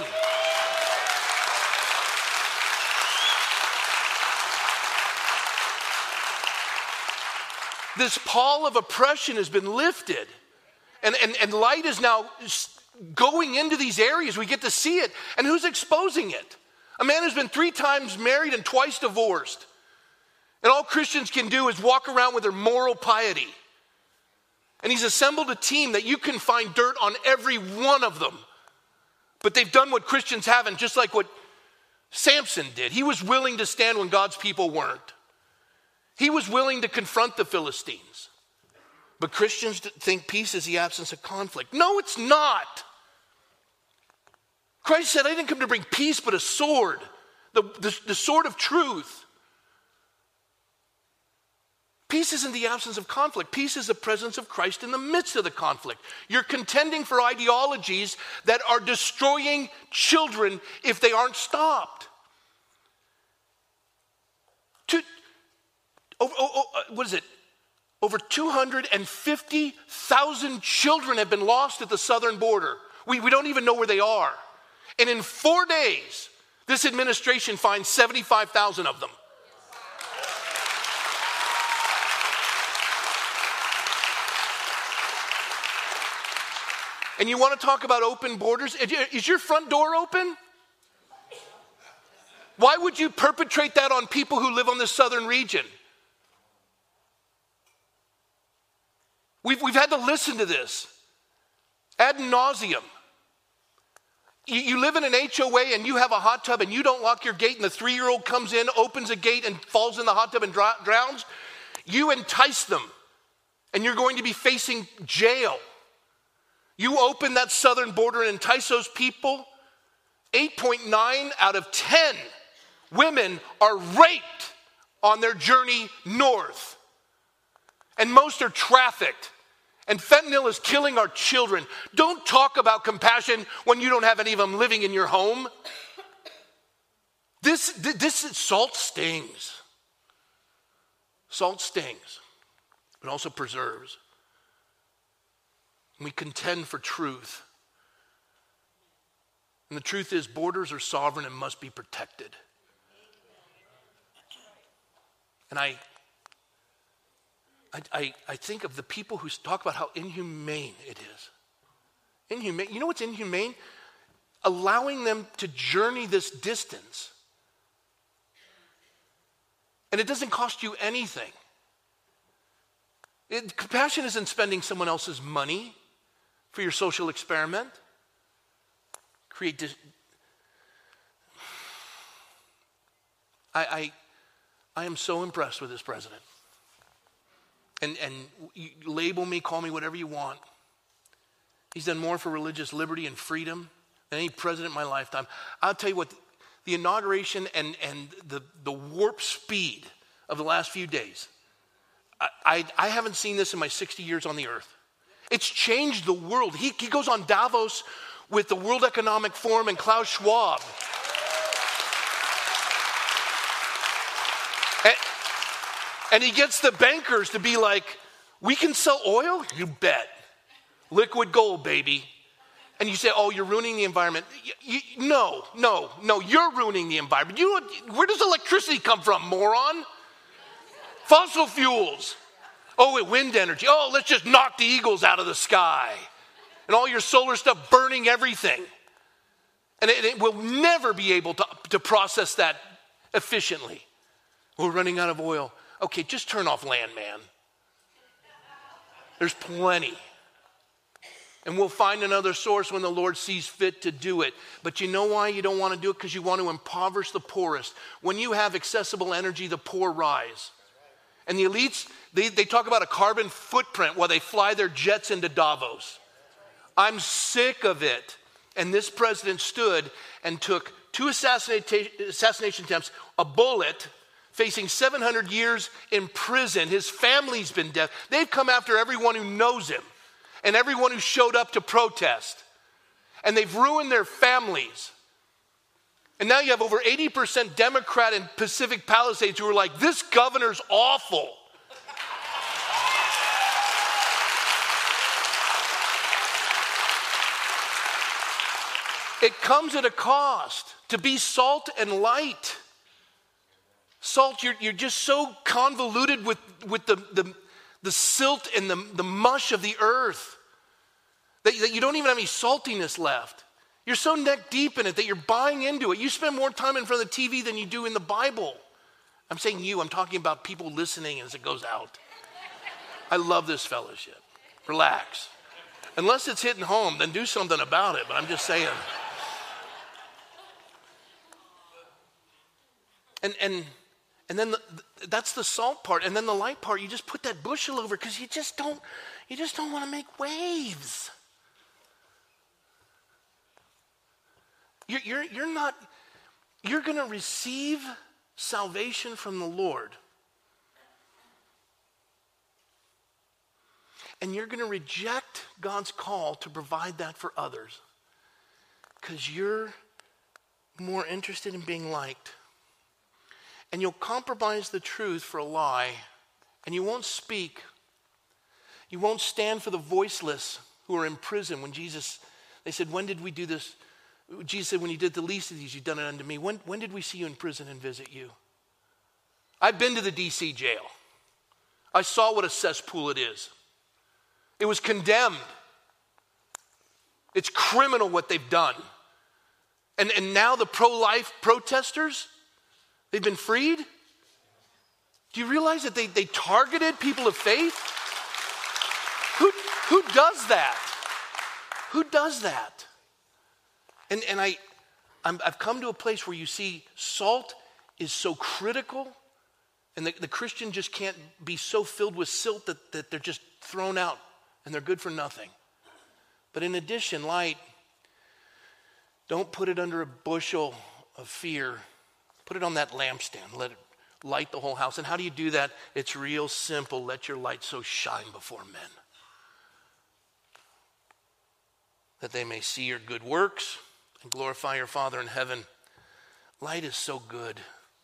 This pall of oppression has been lifted. And light is now going into these areas. We get to see it. And who's exposing it? A man who's been 3 times married and twice divorced. And all Christians can do is walk around with their moral piety. And he's assembled a team that you can find dirt on every one of them. But they've done what Christians haven't, just like what Samson did. He was willing to stand when God's people weren't. He was willing to confront the Philistines. But Christians think peace is the absence of conflict. No, it's not. Christ said, I didn't come to bring peace, but a sword. The sword of truth. Peace isn't the absence of conflict. Peace is the presence of Christ in the midst of the conflict. You're contending for ideologies that are destroying children if they aren't stopped. What is it? Over 250,000 children have been lost at the southern border. We don't even know where they are. And in 4 days, this administration finds 75,000 of them. And you want to talk about open borders? Is your front door open? Why would you perpetrate that on people who live on the southern region? We've had to listen to this ad nauseum. You live in an HOA and you have a hot tub and you don't lock your gate and the 3-year-old comes in, opens a gate and falls in the hot tub and drowns. You entice them and you're going to be facing jail. You open that southern border and entice those people. 8.9 out of 10 women are raped on their journey north. And most are trafficked. And fentanyl is killing our children. Don't talk about compassion when you don't have any of them living in your home. This salt stings. Salt stings, but also preserves. We contend for truth. And the truth is, borders are sovereign and must be protected. And I think of the people who talk about how inhumane it is. Inhumane. You know what's inhumane? Allowing them to journey this distance. And it doesn't cost you anything. Compassion isn't spending someone else's money for your social experiment. I am so impressed with this president. And you label me, call me whatever you want. He's done more for religious liberty and freedom than any president in my lifetime. I'll tell you what, the inauguration and the warp speed of the last few days, I haven't seen this in my 60 years on the earth. It's changed the world. He goes on Davos with the World Economic Forum and Klaus Schwab. And he gets the bankers to be like, we can sell oil? You bet. Liquid gold, baby. And you say, oh, you're ruining the environment. No, you're ruining the environment. Where does electricity come from, moron? Fossil fuels. Oh, wind energy. Oh, let's just knock the eagles out of the sky. And all your solar stuff burning everything. And it will never be able to process that efficiently. We're running out of oil. Okay, just turn off land, man. There's plenty. And we'll find another source when the Lord sees fit to do it. But you know why you don't want to do it? Because you want to impoverish the poorest. When you have accessible energy, the poor rise. And the elites, they talk about a carbon footprint while they fly their jets into Davos. I'm sick of it. And this president stood and took 2 assassination attempts, a bullet, facing 700 years in prison. His family's been dead. They've come after everyone who knows him and everyone who showed up to protest. And they've ruined their families. And now you have over 80% Democrat in Pacific Palisades who are like, this governor's awful. It comes at a cost to be salt and light. Salt, you're just so convoluted with the silt and the mush of the earth that you don't even have any saltiness left. You're so neck deep in it that you're buying into it. You spend more time in front of the TV than you do in the Bible. I'm saying you, I'm talking about people listening as it goes out. I love this fellowship. Relax. Unless it's hitting home, then do something about it, but I'm just saying. And then that's the salt part. And then the light part, you just put that bushel over because you just don't want to make waves. You're going to receive salvation from the Lord. And you're going to reject God's call to provide that for others because you're more interested in being liked. And you'll compromise the truth for a lie, and you won't speak. You won't stand for the voiceless who are in prison. When they said, when did we do this? Jesus said, when you did the least of these, you've done it unto me. When did we see you in prison and visit you? I've been to the D.C. jail. I saw what a cesspool it is. It was condemned. It's criminal what they've done. And now the pro-life protesters, they've been freed? Do you realize that they targeted people of faith? Who does that? Who does that? And I've come to a place where you see salt is so critical, and the Christian just can't be so filled with silt that they're just thrown out and they're good for nothing. But in addition, light, don't put it under a bushel of fear. Put it on that lampstand. Let it light the whole house. And how do you do that? It's real simple. Let your light so shine before men, that they may see your good works and glorify your Father in heaven. Light is so good.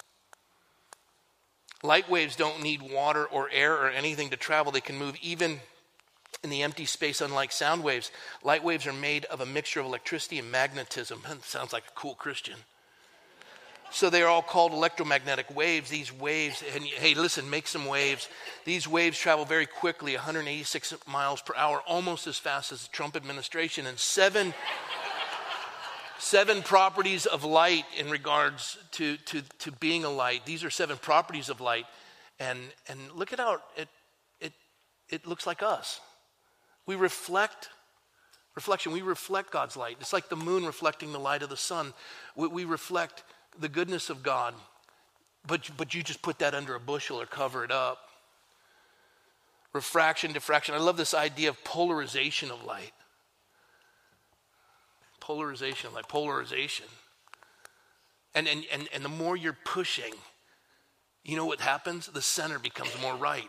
Light waves don't need water or air or anything to travel. They can move even in the empty space, unlike sound waves. Light waves are made of a mixture of electricity and magnetism. Sounds like a cool Christian. So they are all called electromagnetic waves. These waves, and hey, listen, make some waves. These waves travel very quickly, 186 miles per hour, almost as fast as the Trump administration. And seven properties of light in regards to being a light. These are 7 properties of light. And look at how it looks like us. We reflection. We reflect God's light. It's like the moon reflecting the light of the sun. We reflect the goodness of God, but you just put that under a bushel or cover it up. Refraction, diffraction. I love this idea of polarization of light. Polarization of light, polarization. And the more you're pushing, you know what happens? The center becomes more right.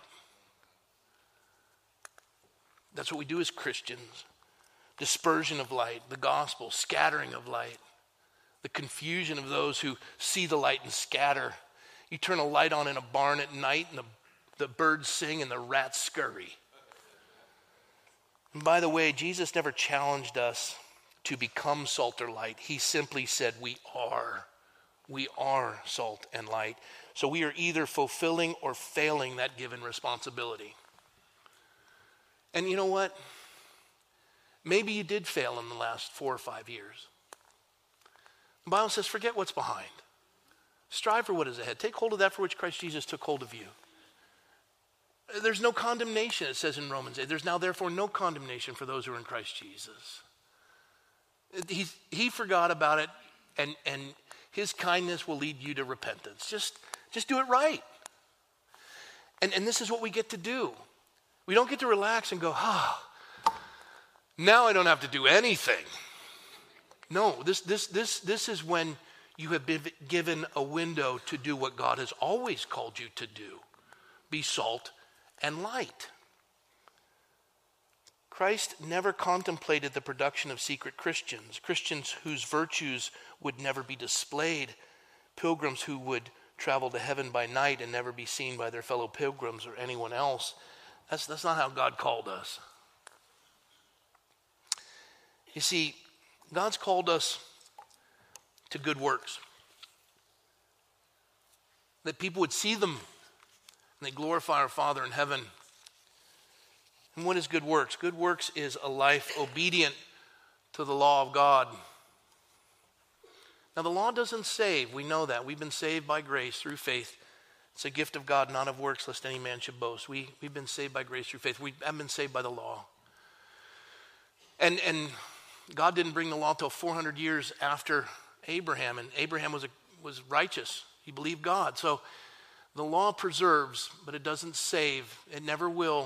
That's what we do as Christians. Dispersion of light, the gospel, scattering of light. The confusion of those who see the light and scatter. You turn a light on in a barn at night and the birds sing and the rats scurry. And by the way, Jesus never challenged us to become salt or light. He simply said we are. We are salt and light. So we are either fulfilling or failing that given responsibility. And you know what? Maybe you did fail in the last 4 or 5 years. The Bible says, forget what's behind. Strive for what is ahead. Take hold of that for which Christ Jesus took hold of you. There's no condemnation, it says in Romans 8. There's now therefore no condemnation for those who are in Christ Jesus. He forgot about it, and his kindness will lead you to repentance. Just do it right. And this is what we get to do. We don't get to relax and go, now I don't have to do anything. No, this is when you have been given a window to do what God has always called you to do. Be salt and light. Christ never contemplated the production of secret Christians whose virtues would never be displayed, pilgrims who would travel to heaven by night and never be seen by their fellow pilgrims or anyone else. That's not how God called us. You see, God's called us to good works. That people would see them and they glorify our Father in heaven. And what is good works? Good works is a life obedient to the law of God. Now, the law doesn't save. We know that. We've been saved by grace through faith. It's a gift of God, not of works, lest any man should boast. We've been saved by grace through faith. We haven't been saved by the law. And God didn't bring the law until 400 years after Abraham. And Abraham was righteous. He believed God. So the law preserves, but it doesn't save. It never will.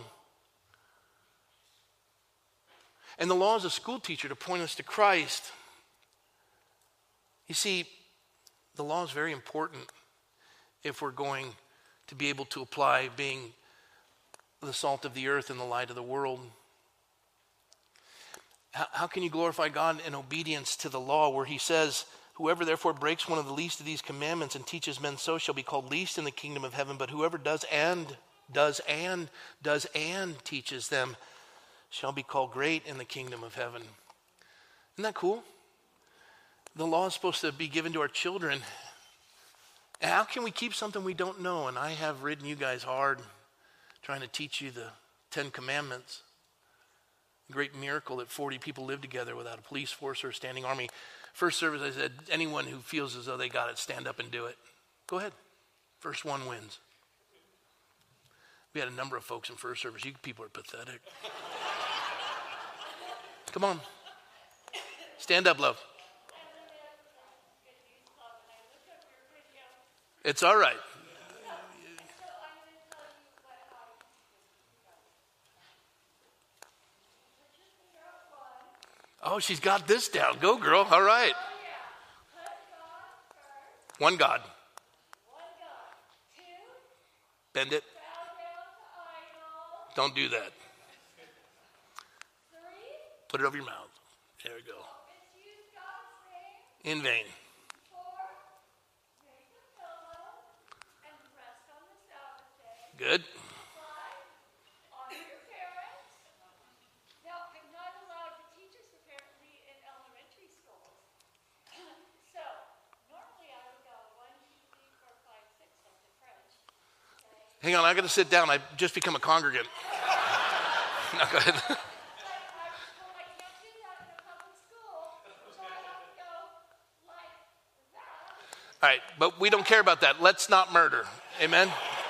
And the law is a school teacher to point us to Christ. You see, the law is very important if we're going to be able to apply being the salt of the earth and the light of the world. How can you glorify God in obedience to the law where he says, whoever therefore breaks one of the least of these commandments and teaches men so shall be called least in the kingdom of heaven, but whoever does and teaches them shall be called great in the kingdom of heaven. Isn't that cool? The law is supposed to be given to our children. And how can we keep something we don't know? And I have ridden you guys hard trying to teach you the 10 Commandments. A great miracle that 40 people live together without a police force or a standing army. First service, I said, anyone who feels as though they got it, stand up and do it. Go ahead. First one wins. We had a number of folks in first service. You people are pathetic. Come on. Stand up, love. It's all right. Oh, she's got this down. Go, girl. All right. One God. Bend it. Don't do that. Put it over your mouth. There we go. In vain. Good. Hang on, I got to sit down. I've just become a congregant. No, go ahead. All right, but we don't care about that. Let's not murder. Amen?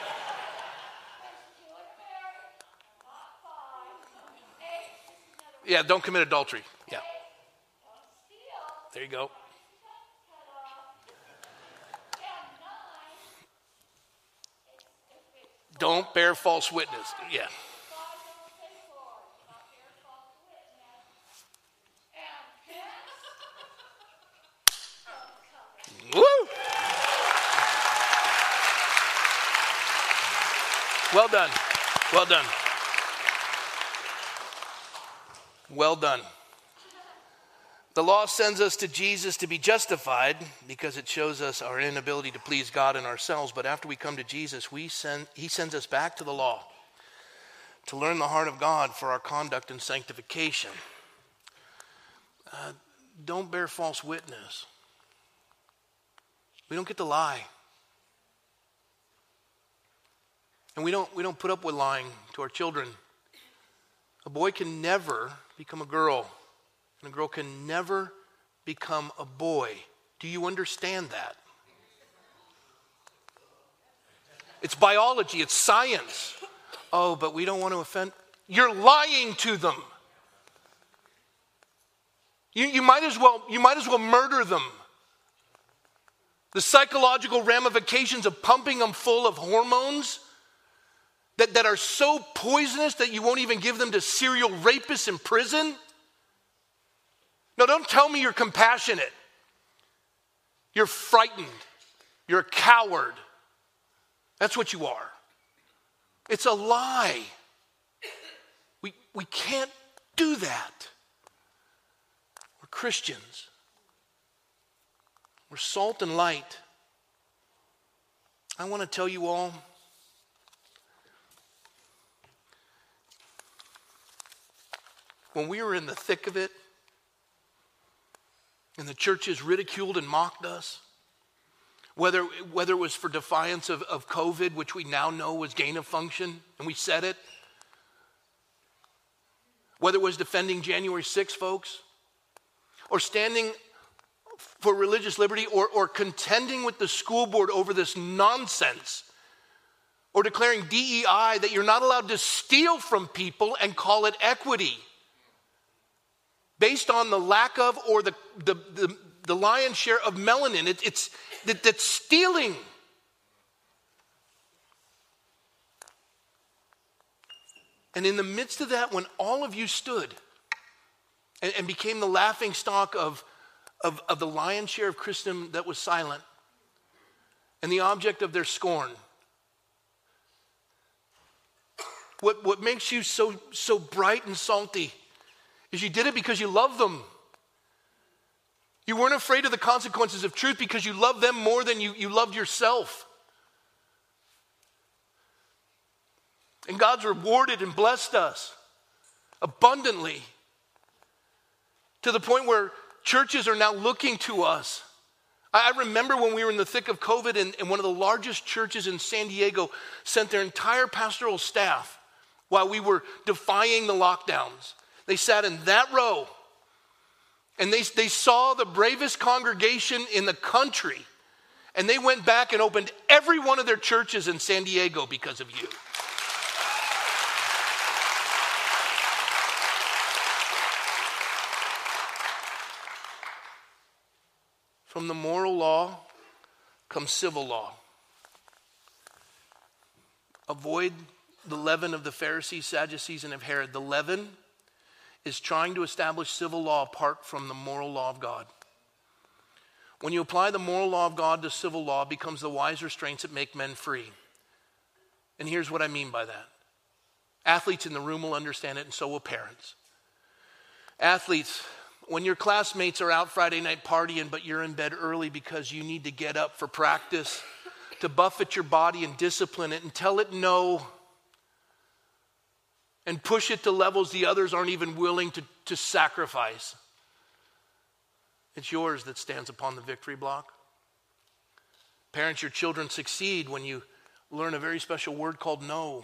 Yeah, don't commit adultery. Yeah. There you go. Don't bear false witness. Yeah. Woo! Well done. Well done. Well done. The law sends us to Jesus to be justified because it shows us our inability to please God and ourselves. But after we come to Jesus, he sends us back to the law to learn the heart of God for our conduct and sanctification. Don't bear false witness. We don't get to lie. And we don't put up with lying to our children. A boy can never become a girl. And a girl can never become a boy. Do you understand that? It's biology. It's science. Oh, but we don't want to offend. You're lying to them. You might as well murder them. The psychological ramifications of pumping them full of hormones that are so poisonous that you won't even give them to serial rapists in prison. No, don't tell me you're compassionate. You're frightened. You're a coward. That's what you are. It's a lie. We can't do that. We're Christians. We're salt and light. I want to tell you all, when we were in the thick of it, and the churches ridiculed and mocked us, whether it was for defiance of COVID, which we now know was gain of function, and we said it, whether it was defending January 6th, folks, or standing for religious liberty, or contending with the school board over this nonsense, or declaring DEI that you're not allowed to steal from people and call it equity based on the lack of or the lion's share of melanin. That's stealing. And in the midst of that, when all of you stood and became the laughing stock of the lion's share of Christendom that was silent and the object of their scorn, what makes you so bright and salty is you did it because you love them. You weren't afraid of the consequences of truth because you loved them more than you loved yourself. And God's rewarded and blessed us abundantly to the point where churches are now looking to us. I remember when we were in the thick of COVID and one of the largest churches in San Diego sent their entire pastoral staff while we were defying the lockdowns. They sat in that row and they saw the bravest congregation in the country, and they went back and opened every one of their churches in San Diego because of you. From the moral law comes civil law. Avoid the leaven of the Pharisees, Sadducees, and of Herod. The leaven is trying to establish civil law apart from the moral law of God. When you apply the moral law of God to civil law, it becomes the wise restraints that make men free. And here's what I mean by that. Athletes in the room will understand it, and so will parents. Athletes, when your classmates are out Friday night partying, but you're in bed early because you need to get up for practice, to buffet your body and discipline it and tell it no, and push it to levels the others aren't even willing to sacrifice. It's yours that stands upon the victory block. Parents, your children succeed when you learn a very special word called no.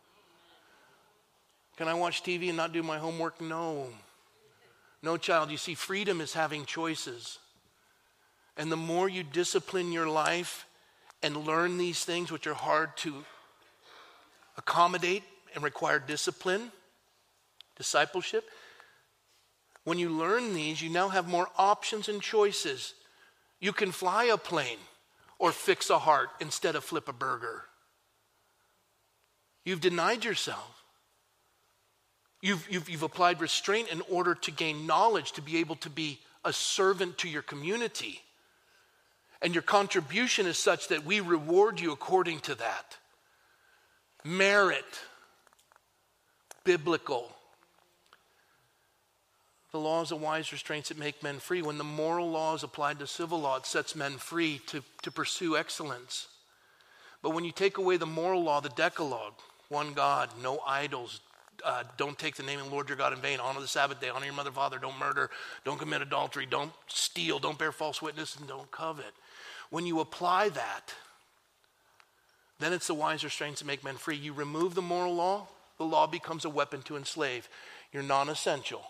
Can I watch TV and not do my homework? No. No, child. You see, freedom is having choices. And the more you discipline your life and learn these things which are hard to accommodate and require discipline, discipleship, when you learn these, you now have more options and choices. You can fly a plane or fix a heart instead of flip a burger. You've denied yourself. You've applied restraint in order to gain knowledge, to be able to be a servant to your community. And your contribution is such that we reward you according to that. Merit. Biblical. The law is the wise restraints that make men free. When the moral law is applied to civil law, it sets men free to pursue excellence. But when you take away the moral law, the Decalogue, one God, no idols, don't take the name of the Lord your God in vain, honor the Sabbath day, honor your mother and father, don't murder, don't commit adultery, don't steal, don't bear false witness, and don't covet. When you apply that, then it's the wise restraints that make men free. You remove the moral law, the law becomes a weapon to enslave. You're non-essential.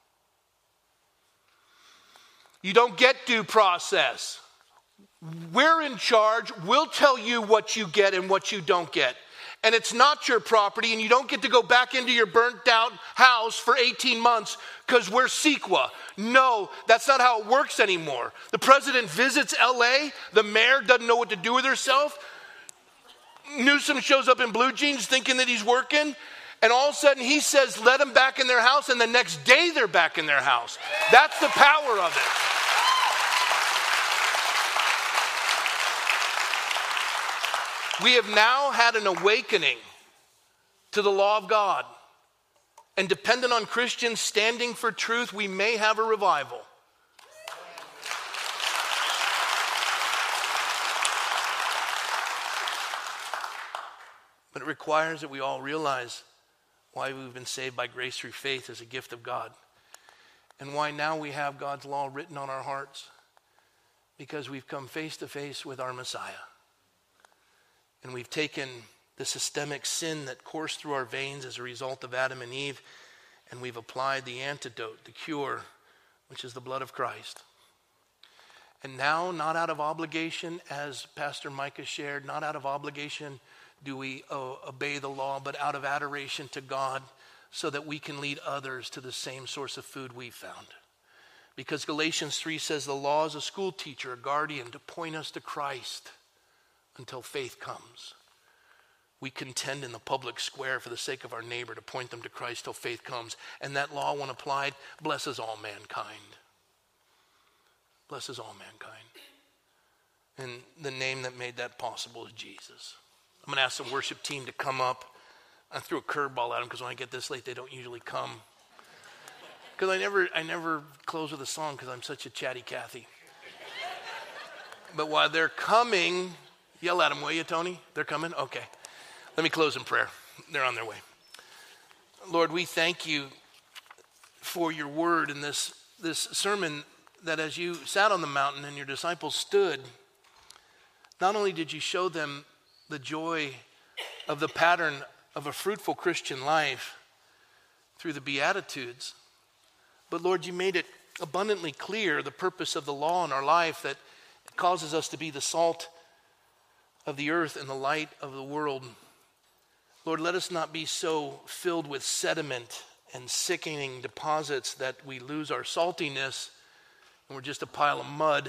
You don't get due process. We're in charge. We'll tell you what you get and what you don't get. and it's not your property, and you don't get to go back into your burnt out house for 18 months because we're CEQA. No, that's not how it works anymore. The president visits LA, the mayor doesn't know what to do with herself. Newsom shows up in blue jeans thinking that he's working, and all of a sudden he says, let them back in their house, and the next day they're back in their house. That's the power of it. We have now had an awakening to the law of God. And dependent on Christians standing for truth, we may have a revival. But it requires that we all realize why we've been saved by grace through faith as a gift of God. And why now we have God's law written on our hearts. Because we've come face to face with our Messiah. And we've taken the systemic sin that coursed through our veins as a result of Adam and Eve, and we've applied the antidote, the cure, which is the blood of Christ. And now, not out of obligation, as Pastor Micah shared, not out of obligation do we obey the law, but out of adoration to God, so that we can lead others to the same source of food we found. Because Galatians 3 says the law is a school teacher, a guardian, to point us to Christ until faith comes. We contend in the public square for the sake of our neighbor to point them to Christ till faith comes. And that law, when applied, blesses all mankind. Blesses all mankind. And the name that made that possible is Jesus. I'm going to ask the worship team to come up. I threw a curveball at them because when I get this late, they don't usually come. Because I never close with a song because I'm such a chatty Cathy. But while they're coming, yell at them, will you, Tony? They're coming? Okay. Let me close in prayer. They're on their way. Lord, we thank you for your word in this sermon, that as you sat on the mountain and your disciples stood, not only did you show them the joy of the pattern of a fruitful Christian life through the Beatitudes, but Lord, you made it abundantly clear the purpose of the law in our life, that it causes us to be the salt of the earth and the light of the world. Lord, let us not be so filled with sediment and sickening deposits that we lose our saltiness and we're just a pile of mud.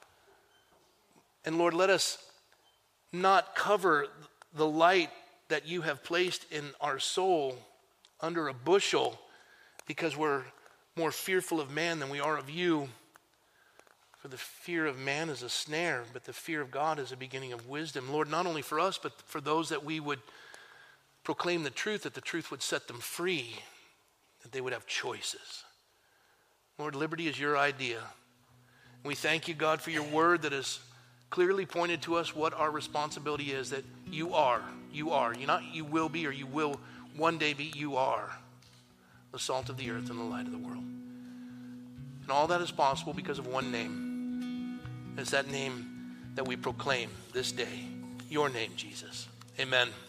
And Lord, let us not cover the light that you have placed in our soul under a bushel because we're more fearful of man than we are of you. For the fear of man is a snare, but the fear of God is a beginning of wisdom. Lord, not only for us, but for those that we would proclaim the truth, that the truth would set them free, that they would have choices. Lord, liberty is your idea. We thank you, God, for your word that has clearly pointed to us what our responsibility is, that you are. You're not you will be or you will one day be, you are the salt of the earth and the light of the world. And all that is possible because of one name. It's that name that we proclaim this day. Your name, Jesus. Amen.